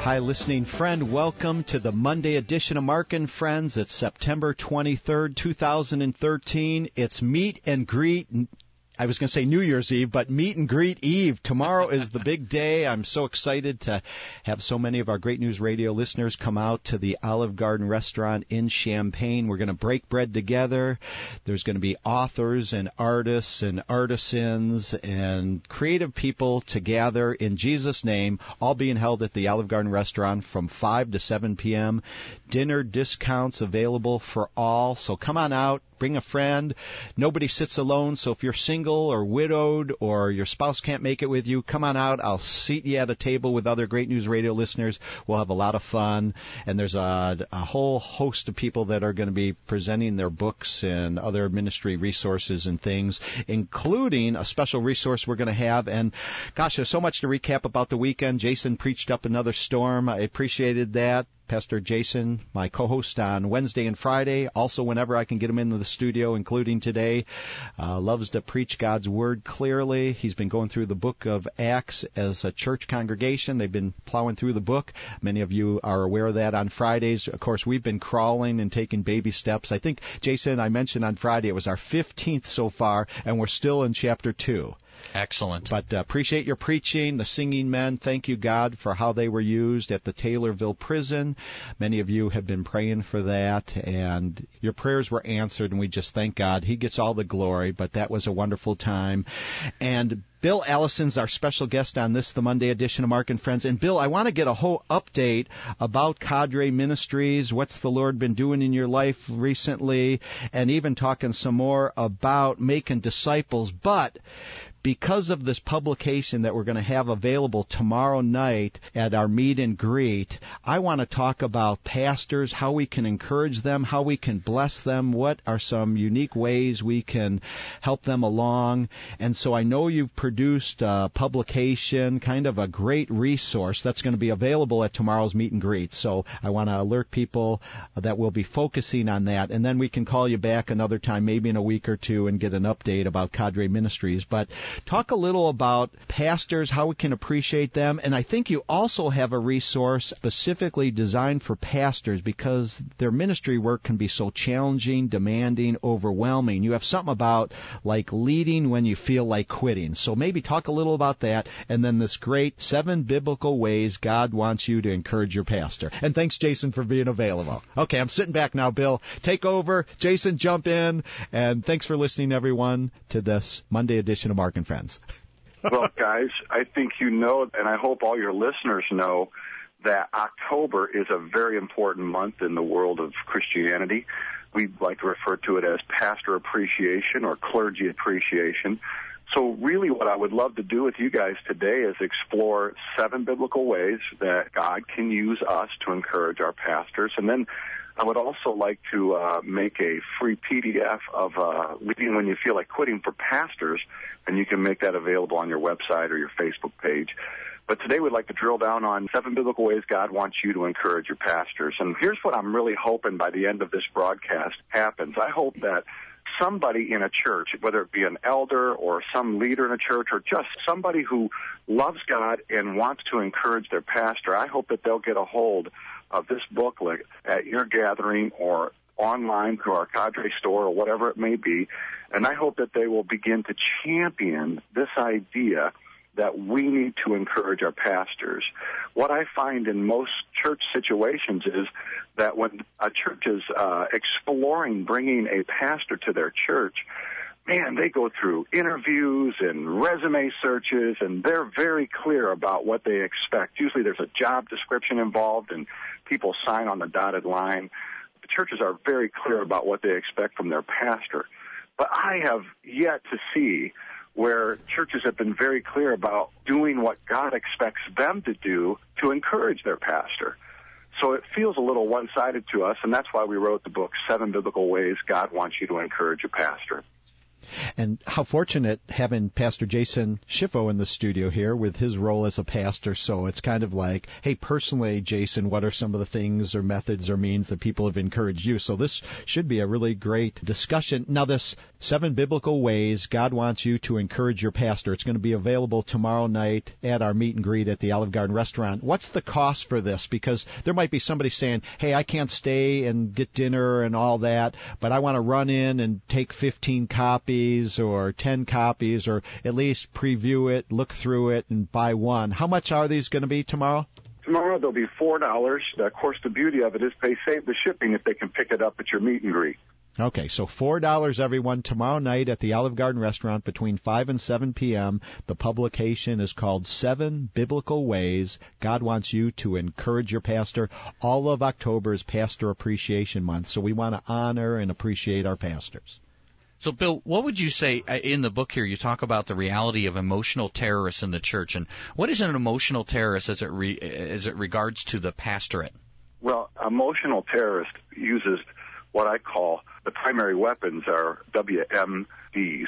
Hi, listening friend. Welcome to the Monday edition of Mark and Friends. It's September 23rd, 2013. It's Meet and Greet. I was going to say New Year's Eve, but Meet and Greet Eve. Tomorrow is the big day. I'm so excited to have so many of our Great News Radio listeners come out to the Olive Garden restaurant in Champaign. We're going to break bread together. There's going to be authors and artists and artisans and creative people to gather in Jesus' name, all being held at the Olive Garden restaurant from 5 to 7 p.m. Dinner discounts available for all. So come on out. Bring a friend. Nobody sits alone, so if you're single or widowed or your spouse can't make it with you, come on out. I'll seat you at a table with other Great News Radio listeners. We'll have a lot of fun. And there's a whole host of people that are going to be presenting their books and other ministry resources and things, including a special resource we're going to have. And, gosh, there's so much to recap about the weekend. Jason preached up another storm. I appreciated that. Pastor Jason, my co-host on Wednesday and Friday, also whenever I can get him into the studio, including today, loves to preach God's Word clearly. He's been going through the book of Acts as a church congregation. They've been plowing through the book. Many of you are aware of that on Fridays. Of course, we've been crawling and taking baby steps. I think, Jason, I mentioned on Friday it was our 15th so far, and we're still in chapter 2. Excellent. But appreciate your preaching, the singing men. Thank you, God, for how they were used at the Taylorville prison. Many of you have been praying for that, and your prayers were answered, and we just thank God. He gets all the glory, but that was a wonderful time. And Bill Allison's our special guest on this, the Monday edition of Mark and Friends. And, Bill, I want to get a whole update about Cadre Ministries, what's the Lord been doing in your life recently, and even talking some more about making disciples. But because of this publication that we're going to have available tomorrow night at our meet and greet, I want to talk about pastors, how we can encourage them, how we can bless them, what are some unique ways we can help them along. And so I know you've produced a publication, kind of a great resource that's going to be available at tomorrow's meet and greet. So I want to alert people that we'll be focusing on that. And then we can call you back another time, maybe in a week or two, and get an update about Cadre Ministries. But talk a little about pastors, how we can appreciate them. And I think you also have a resource specifically designed for pastors because their ministry work can be so challenging, demanding, overwhelming. You have something about like leading when you feel like quitting. So maybe talk a little about that, and then this great 7 biblical ways God wants you to encourage your pastor. And thanks, Jason, for being available. Okay, I'm sitting back now, Bill. Take over. Jason, jump in. And thanks for listening, everyone, to this Monday edition of Mark and Friends. Well, guys, I think you know, and I hope all your listeners know, that October is a very important month in the world of Christianity. We like to refer to it as pastor appreciation or clergy appreciation. So really what I would love to do with you guys today is explore 7 biblical ways that God can use us to encourage our pastors. And then I would also like to make a free PDF of Leading When You Feel Like Quitting for pastors, and you can make that available on your website or your Facebook page. But today we'd like to drill down on 7 biblical ways God wants you to encourage your pastors. And here's what I'm really hoping by the end of this broadcast happens. I hope that somebody in a church, whether it be an elder or some leader in a church or just somebody who loves God and wants to encourage their pastor, I hope that they'll get a hold of this booklet at your gathering or online through our Cadre store or whatever it may be. And I hope that they will begin to champion this idea that we need to encourage our pastors. What I find in most church situations is that when a church is exploring bringing a pastor to their church, man, they go through interviews and resume searches, and they're very clear about what they expect. Usually there's a job description involved, and people sign on the dotted line. The churches are very clear about what they expect from their pastor. But I have yet to see where churches have been very clear about doing what God expects them to do to encourage their pastor. So it feels a little one-sided to us, and that's why we wrote the book, 7 Biblical Ways God Wants You to Encourage Your Pastor. And how fortunate having Pastor Jason Schiffo in the studio here with his role as a pastor. So it's kind of like, hey, personally, Jason, what are some of the things or methods or means that people have encouraged you? So this should be a really great discussion. Now, this 7 biblical ways God wants you to encourage your pastor. It's going to be available tomorrow night at our meet and greet at the Olive Garden restaurant. What's the cost for this? Because there might be somebody saying, hey, I can't stay and get dinner and all that, but I want to run in and take 15 copies or 10 copies, or at least preview it, look through it, and buy one. How much are these going to be tomorrow? Tomorrow they'll be $4. Of course, the beauty of it is they save the shipping if they can pick it up at your meet and greet. Okay, so $4, everyone, tomorrow night at the Olive Garden restaurant between 5 and 7 p.m. The publication is called 7 Biblical Ways God Wants You to Encourage Your Pastor. All of October is Pastor Appreciation Month, so we want to honor and appreciate our pastors. So, Bill, what would you say in the book here? You talk about the reality of emotional terrorists in the church, and what is an emotional terrorist as it regards to the pastorate? Well, emotional terrorist uses what I call the primary weapons are WMDs,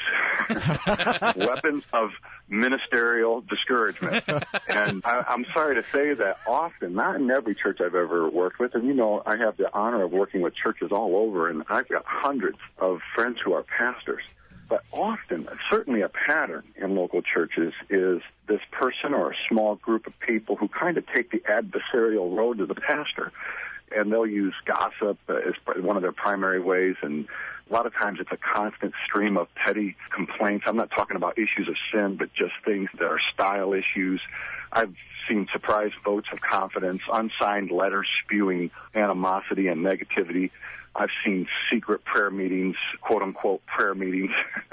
weapons of ministerial discouragement. And I'm sorry to say that often, not in every church I've ever worked with, and you know, I have the honor of working with churches all over, and I've got hundreds of friends who are pastors. But often, certainly a pattern in local churches is this person or a small group of people who kind of take the adversarial road to the pastor. And they'll use gossip as one of their primary ways, and a lot of times it's a constant stream of petty complaints. I'm not talking about issues of sin, but just things that are style issues. I've seen surprise votes of confidence, unsigned letters spewing animosity and negativity. I've seen secret prayer meetings, quote-unquote prayer meetings.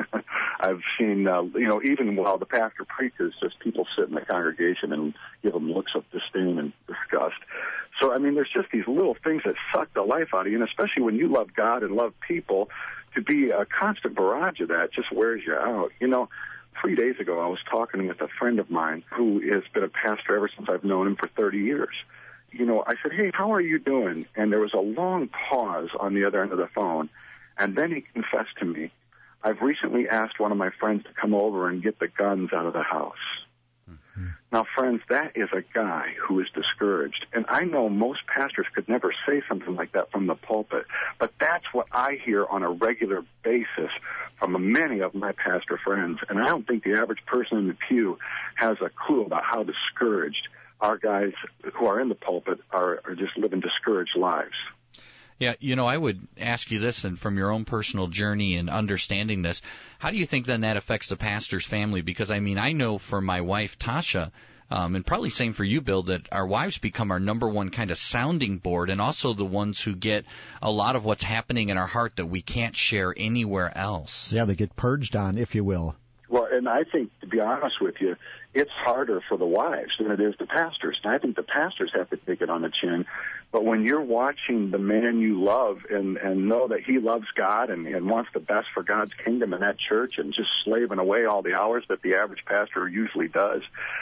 I've seen, even while the pastor preaches, just people sit in the congregation and give them looks of disdain and disgust. So, I mean, there's just these little things that suck the life out of you, and especially when you love God and love people, to be a constant barrage of that just wears you out. You know, 3 days ago I was talking with a friend of mine who has been a pastor ever since I've known him for 30 years. You know, I said, hey, how are you doing? And there was a long pause on the other end of the phone, and then he confessed to me, I've recently asked one of my friends to come over and get the guns out of the house. Mm-hmm. Now, friends, that is a guy who is discouraged. And I know most pastors could never say something like that from the pulpit, but that's what I hear on a regular basis from many of my pastor friends. And I don't think the average person in the pew has a clue about how discouraged our guys who are in the pulpit are just living discouraged lives. Yeah, you know, I would ask you this, and from your own personal journey and understanding this, how do you think then that affects the pastor's family? Because, I mean, I know for my wife, Tasha, and probably same for you, Bill, that our wives become our number one kind of sounding board, and also the ones who get a lot of what's happening in our heart that we can't share anywhere else. Yeah, they get purged on, if you will. Well, and I think, to be honest with you, it's harder for the wives than it is the pastors. And I think the pastors have to take it on the chin. But when you're watching the man you love and know that he loves God and wants the best for God's kingdom in that church and just slaving away all the hours that the average pastor usually does,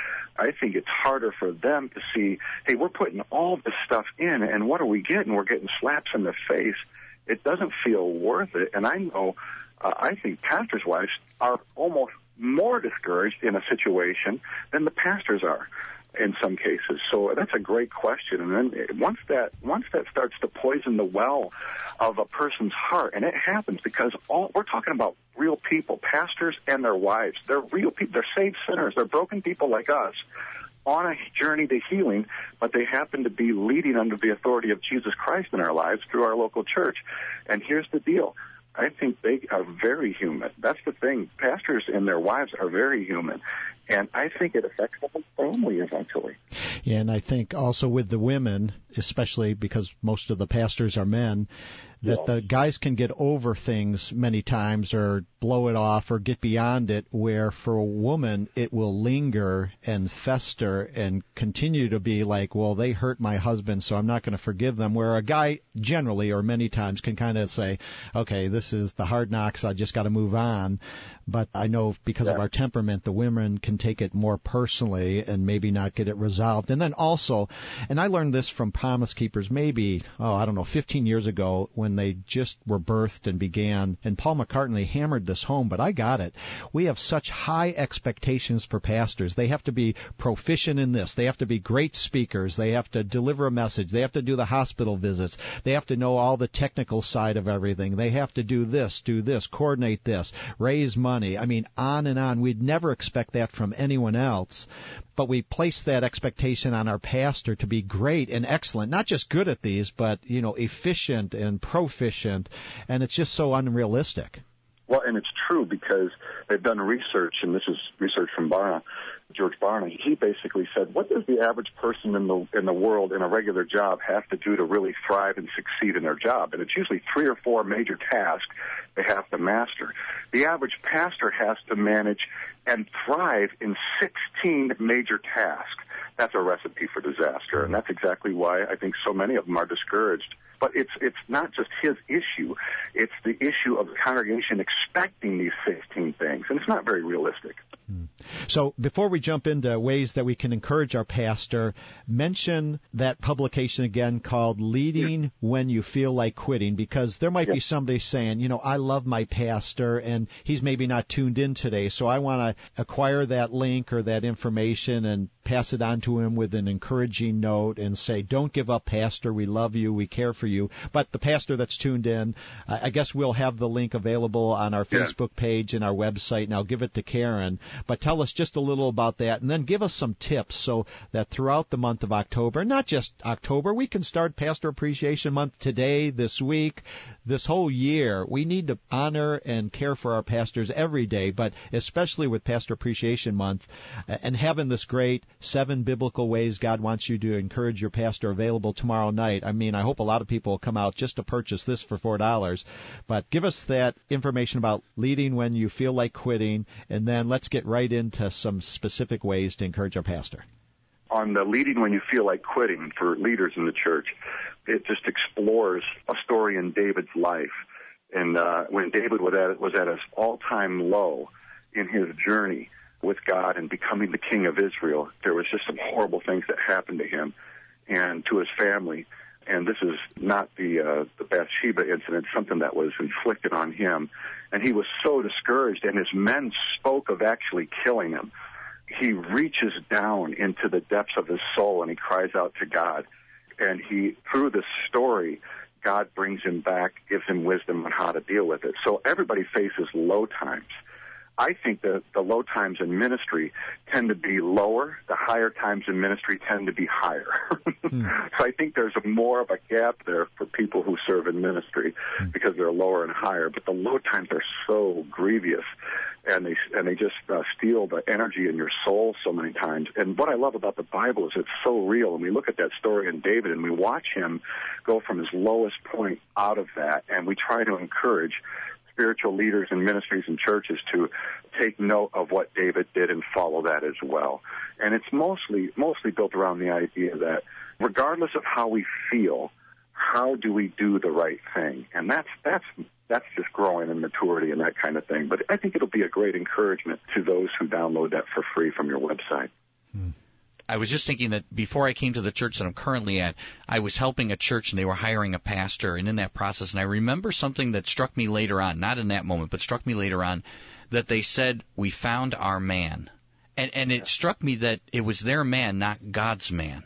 I think it's harder for them to see, hey, we're putting all this stuff in, and what are we getting? We're getting slaps in the face. It doesn't feel worth it. And I know, I think pastors' wives are almost more discouraged in a situation than the pastors are in some cases. So that's a great question. And then once that starts to poison the well of a person's heart, and it happens because we're talking about real people, pastors and their wives. They're real people. They're saved sinners. They're broken people like us on a journey to healing, but they happen to be leading under the authority of Jesus Christ in our lives through our local church. And here's the deal. I think they are very human. That's the thing. Pastors and their wives are very human. And I think it affects the family eventually. Yeah, and I think also with the women, especially because most of the pastors are men, that the guys can get over things many times or blow it off or get beyond it, where for a woman it will linger and fester and continue to be like, well, they hurt my husband, so I'm not going to forgive them, where a guy generally or many times can kind of say, okay, this is the hard knocks, I just got to move on. But I know because of our temperament, the women can take it more personally and maybe not get it resolved. And then also, and I learned this from Promise Keepers maybe, 15 years ago when they just were birthed and began. And Paul McCartney hammered this home, but I got it. We have such high expectations for pastors. They have to be proficient in this. They have to be great speakers. They have to deliver a message. They have to do the hospital visits. They have to know all the technical side of everything. They have to do this, coordinate this, raise money. I mean, on and on. We'd never expect that from anyone else. But we place that expectation on our pastor to be great and excellent, not just good at these, but, efficient and proficient, and it's just so unrealistic. Well, and it's true because they've done research, and this is research from George Barna. He basically said, what does the average person in the world in a regular job have to do to really thrive and succeed in their job? And it's usually 3 or 4 major tasks they have to master. The average pastor has to manage and thrive in 16 major tasks. That's a recipe for disaster, and that's exactly why I think so many of them are discouraged. But it's not just his issue. It's the issue of the congregation expecting these 16 things, and it's not very realistic. So before we jump into ways that we can encourage our pastor, mention that publication again called Leading When You Feel Like Quitting, because there might be somebody saying, I love my pastor, and he's maybe not tuned in today, so I want to acquire that link or that information and pass it on to him with an encouraging note and say, don't give up, Pastor. We love you. We care for you. But the pastor that's tuned in, I guess we'll have the link available on our Facebook page and our website, and I'll give it to Karen. But tell us just a little about that, and then give us some tips so that throughout the month of October, not just October, we can start Pastor Appreciation Month today, this week, this whole year. We need to honor and care for our pastors every day, but especially with Pastor Appreciation Month and having this great 7 biblical ways God wants you to encourage your pastor available tomorrow night. I mean, I hope a lot of people will come out just to purchase this for $4. But give us that information about leading when you feel like quitting, and then let's get right into some specific ways to encourage our pastor. On the leading when you feel like quitting for leaders in the church, it just explores a story in David's life. And when David was at his all-time low in his journey with God and becoming the king of Israel, there was just some horrible things that happened to him and to his family. And this is not the Bathsheba incident, something that was inflicted on him. And he was so discouraged, and his men spoke of actually killing him. He reaches down into the depths of his soul, and he cries out to God. And through this story, God brings him back, gives him wisdom on how to deal with it. So everybody faces low times. I think that the low times in ministry tend to be lower. The higher times in ministry tend to be higher. So I think there's more of a gap there for people who serve in ministry because they're lower and higher. But the low times are so grievous, and they just steal the energy in your soul so many times. And what I love about the Bible is it's so real. And we look at that story in David, and we watch him go from his lowest point out of that, and we try to encourage spiritual leaders and ministries and churches to take note of what David did and follow that as well. And it's mostly built around the idea that regardless of how we feel, how do we do the right thing? And that's just growing in maturity and that kind of thing. But I think it'll be a great encouragement to those who download that for free from your website. I was just thinking that before I came to the church that I'm currently at, I was helping a church and they were hiring a pastor, and in that process, and I remember something that struck me later on, not in that moment, but struck me later on, that they said, we found our man. And it struck me that it was their man, not God's man.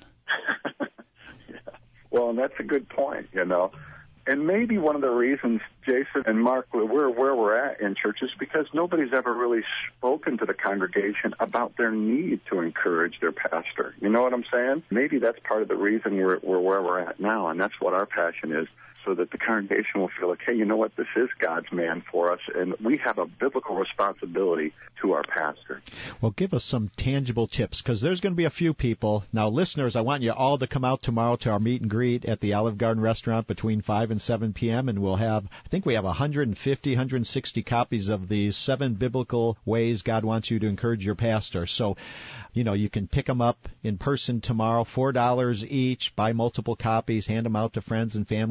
Well, and that's a good point, And maybe one of the reasons, Jason and Mark, we're where we're at in churches because nobody's ever really spoken to the congregation about their need to encourage their pastor. You know what I'm saying? Maybe that's part of the reason we're where we're at now, and that's what our passion is, so that the congregation will feel like, hey, you know what, this is God's man for us, and we have a biblical responsibility to our pastor. Well, give us some tangible tips, because there's going to be a few people. Now, listeners, I want you all to come out tomorrow to our meet and greet at the Olive Garden restaurant between 5 and 7 p.m., and we'll have, I think we have 150, 160 copies of these 7 biblical ways God wants you to encourage your pastor. So, you can pick them up in person tomorrow, $4 each, buy multiple copies, hand them out to friends and family members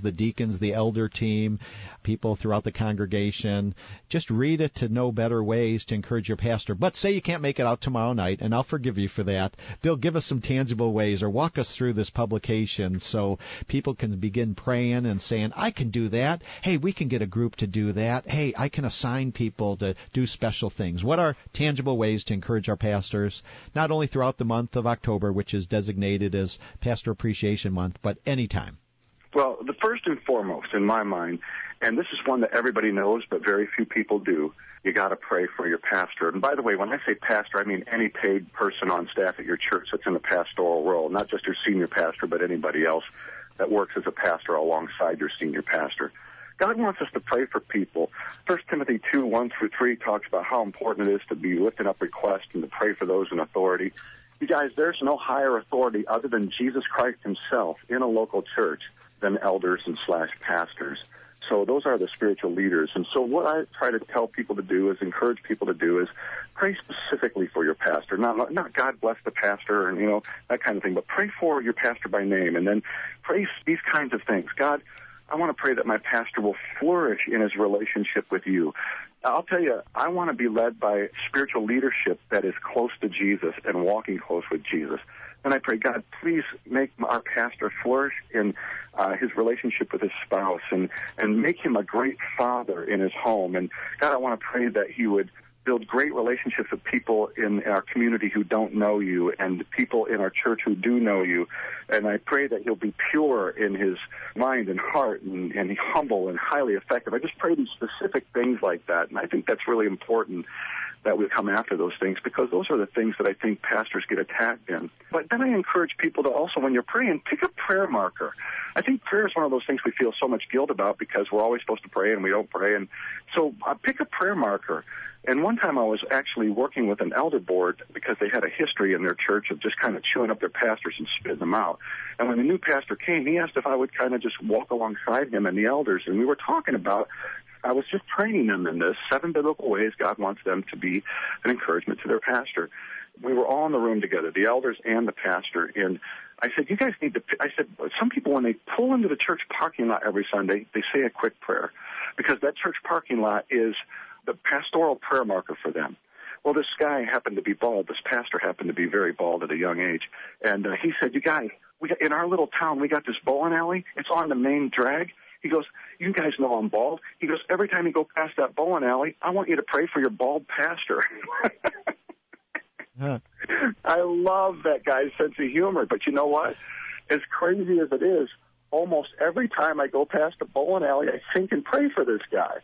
pastors, the deacons, the elder team, people throughout the congregation. Just read it to know better ways to encourage your pastor. But say you can't make it out tomorrow night, and I'll forgive you for that. They'll give us some tangible ways or walk us through this publication so people can begin praying and saying, I can do that. Hey, we can get a group to do that. Hey, I can assign people to do special things. What are tangible ways to encourage our pastors, not only throughout the month of October, which is designated as Pastor Appreciation Month, but anytime? Well, the first and foremost, in my mind, and this is one that everybody knows but very few people do, you got to pray for your pastor. And by the way, when I say pastor, I mean any paid person on staff at your church that's in the pastoral role, not just your senior pastor, but anybody else that works as a pastor alongside your senior pastor. God wants us to pray for people. 1 Timothy 2:1-3 talks about how important it is to be lifting up requests and to pray for those in authority. You guys, there's no higher authority other than Jesus Christ himself in a local church than elders and /pastors. So those are the spiritual leaders. And so what I try to tell people to do is encourage people to do is pray specifically for your pastor. Not God bless the pastor and, that kind of thing, but pray for your pastor by name. And then pray these kinds of things. God, I want to pray that my pastor will flourish in his relationship with you. I'll tell you, I want to be led by spiritual leadership that is close to Jesus and walking close with Jesus. And I pray, God, please make our pastor flourish in his relationship with his spouse and make him a great father in his home. And God, I want to pray that he would build great relationships with people in our community who don't know you and people in our church who do know you. And I pray that he'll be pure in his mind and heart and humble and highly effective. I just pray these specific things like that. And I think that's really important that we come after those things because those are the things that I think pastors get attacked in. But then I encourage people to also, when you're praying, pick a prayer marker. I think prayer is one of those things we feel so much guilt about because we're always supposed to pray and we don't pray. And so pick a prayer marker. And one time I was actually working with an elder board because they had a history in their church of just kind of chewing up their pastors and spitting them out. And when the new pastor came, he asked if I would kind of just walk alongside him and the elders. And we were talking about, I was just training them in this 7 biblical ways God wants them to be an encouragement to their pastor. We were all in the room together, the elders and the pastor. And I said, you guys need to, I said, some people when they pull into the church parking lot every Sunday, they say a quick prayer because that church parking lot is the pastoral prayer marker for them. Well, this guy happened to be bald. This pastor happened to be very bald at a young age. And he said, you guys, in our little town, we got this bowling alley. It's on the main drag. He goes, you guys know I'm bald. He goes, every time you go past that bowling alley, I want you to pray for your bald pastor. Huh. I love that guy's sense of humor. But you know what? As crazy as it is, almost every time I go past a bowling alley, I think and pray for this guy.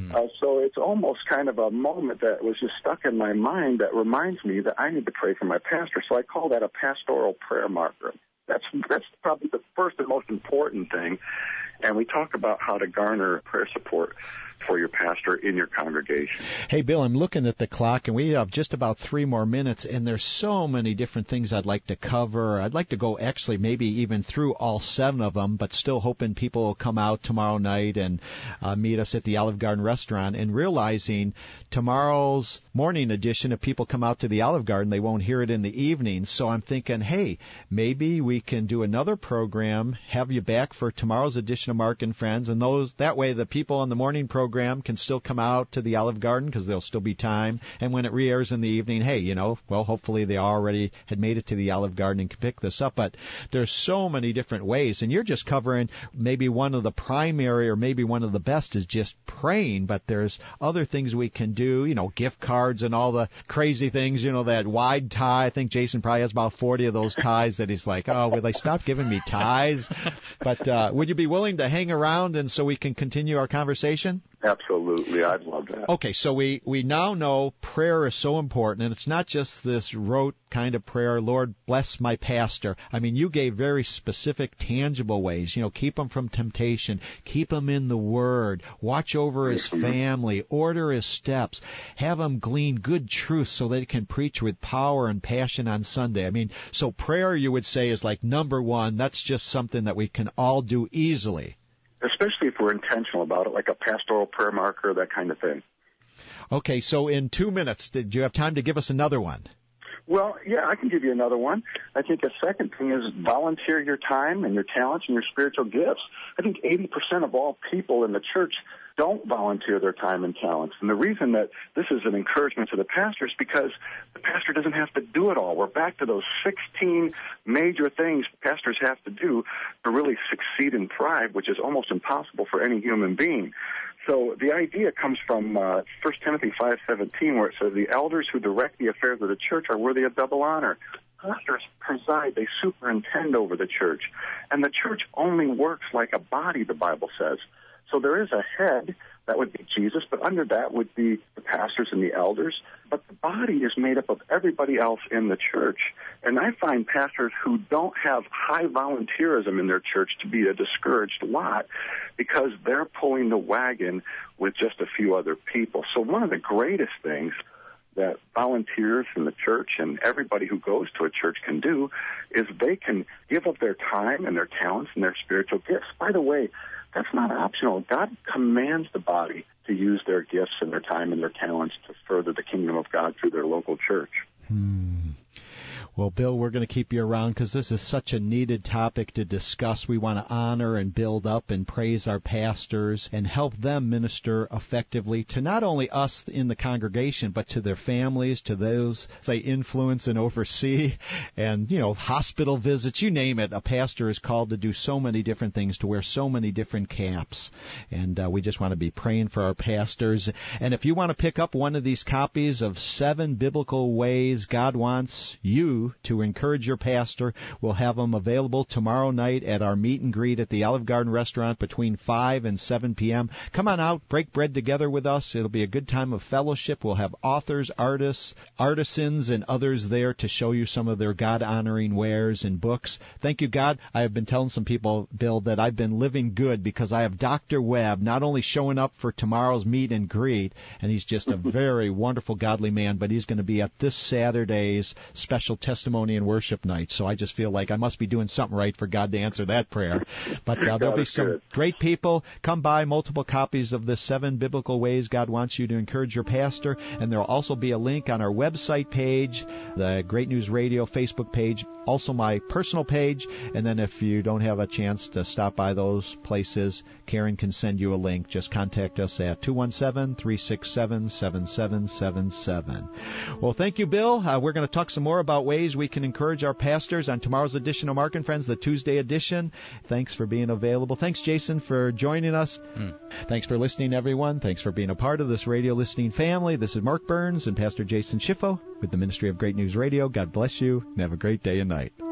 So it's almost kind of a moment that was just stuck in my mind that reminds me that I need to pray for my pastor. So I call that a pastoral prayer marker. That's probably the first and most important thing. And we talk about how to garner prayer support for your pastor in your congregation. Hey, Bill, I'm looking at the clock, and we have just about 3 more minutes, and there's so many different things I'd like to cover. I'd like to go actually maybe even through all 7 of them, but still hoping people will come out tomorrow night and meet us at the Olive Garden restaurant, and realizing tomorrow's morning edition, if people come out to the Olive Garden, they won't hear it in the evening. So I'm thinking, hey, maybe we can do another program, have you back for tomorrow's edition of Mark and Friends, and that way the people on the morning program can still come out to the Olive Garden because there'll still be time. And when it re-airs in the evening, hey, well, hopefully they already had made it to the Olive Garden and can pick this up. But there's so many different ways, and you're just covering maybe one of the primary or maybe one of the best is just praying, but there's other things we can do, gift cards and all the crazy things, that wide tie. I think Jason probably has about 40 of those ties that he's like, oh, will they stop giving me ties? But would you be willing to hang around and so we can continue our conversation? Absolutely. I'd love that. Okay, so we now know prayer is so important, and it's not just this rote kind of prayer, Lord, bless my pastor. I mean, you gave very specific, tangible ways. Keep him from temptation. Keep him in the Word. Watch over his family. Order his steps. Have him glean good truth so that he can preach with power and passion on Sunday. I mean, so prayer, you would say, is like number 1. That's just something that we can all do easily. Especially if we're intentional about it, like a pastoral prayer marker, that kind of thing. Okay, so in 2 minutes, did you have time to give us another one? Well, yeah, I can give you another one. I think a second thing is volunteer your time and your talents and your spiritual gifts. I think 80% of all people in the church don't volunteer their time and talents. And the reason that this is an encouragement to the pastor is because the pastor doesn't have to do it all. We're back to those 16 major things pastors have to do to really succeed and thrive, which is almost impossible for any human being. So the idea comes from 1 Timothy 5:17, where it says, the elders who direct the affairs of the church are worthy of double honor. Pastors preside, they superintend over the church. And the church only works like a body, the Bible says. So there is a head, that would be Jesus, but under that would be the pastors and the elders. But the body is made up of everybody else in the church. And I find pastors who don't have high volunteerism in their church to be a discouraged lot because they're pulling the wagon with just a few other people. So one of the greatest things that volunteers in the church and everybody who goes to a church can do is they can give up their time and their talents and their spiritual gifts. By the way, that's not optional. God commands the body to use their gifts and their time and their talents to further the kingdom of God through their local church. Well, Bill, we're going to keep you around because this is such a needed topic to discuss. We want to honor and build up and praise our pastors and help them minister effectively to not only us in the congregation, but to their families, to those they influence and oversee, and, hospital visits, you name it. A pastor is called to do so many different things, to wear so many different caps. And we just want to be praying for our pastors. And if you want to pick up one of these copies of 7 Biblical Ways God Wants You to encourage your pastor, we'll have them available tomorrow night at our meet and greet at the Olive Garden restaurant between 5 and 7 p.m. Come on out, break bread together with us. It'll be a good time of fellowship. We'll have authors, artists, artisans, and others there to show you some of their God-honoring wares and books. Thank you, God. I have been telling some people, Bill, that I've been living good because I have Dr. Webb not only showing up for tomorrow's meet and greet, and he's just a very wonderful, godly man, but he's going to be at this Saturday's special testimony and worship night. So I just feel like I must be doing something right for God to answer that prayer. But there'll be some great people. Come by, multiple copies of the 7 Biblical Ways God Wants You to encourage your pastor. And there'll also be a link on our website page, the Great News Radio Facebook page, also my personal page. And then if you don't have a chance to stop by those places, Karen can send you a link. Just contact us at 217-367-7777. Well, thank you, Bill. We're going to talk some more about ways we can encourage our pastors on tomorrow's edition of Mark and Friends, the Tuesday edition. Thanks for being available. Thanks, Jason, for joining us. Thanks for listening, everyone. Thanks for being a part of this radio listening family. This is Mark Burns and Pastor Jason Schiffo with the Ministry of Great News Radio. God bless you and have a great day and night.